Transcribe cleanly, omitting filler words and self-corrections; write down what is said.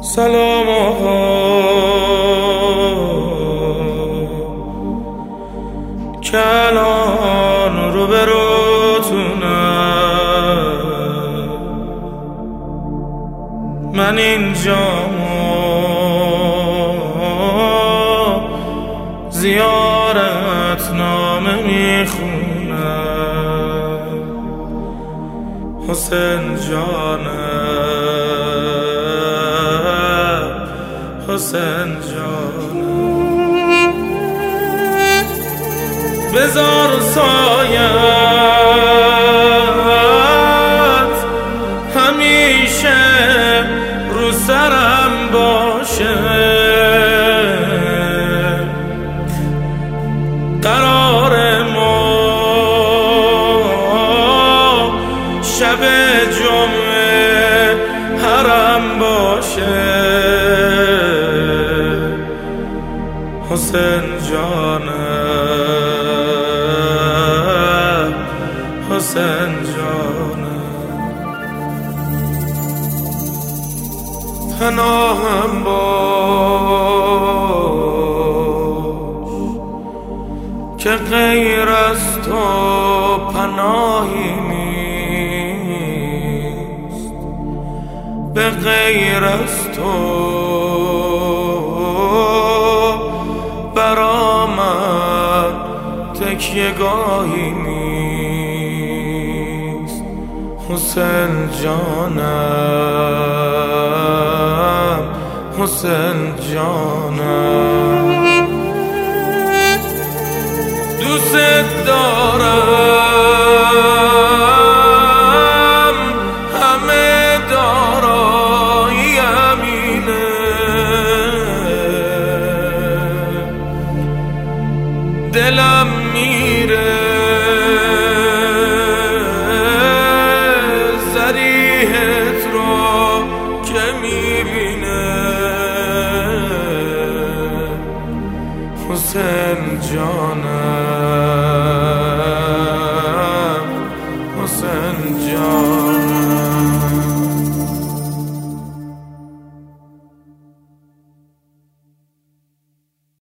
سلام آقا که الان رو به روتونم، من اینجا زیارت نامه میخونم. حسین جانم، حسین جانم، بذار سایت همیشه رو سرم باشه. قرار ما شب جمعه حرم باشه. حسین جانم، حسین جانم، پناهم باش که غیر از تو پناهی نیست، به غیر از تو برامن تکیه گاهی نیست. حسین جانم، حسین جانم، دوست دارم، همه داراییم اینه، دلم میره ذریحت رو که میبینه. حسین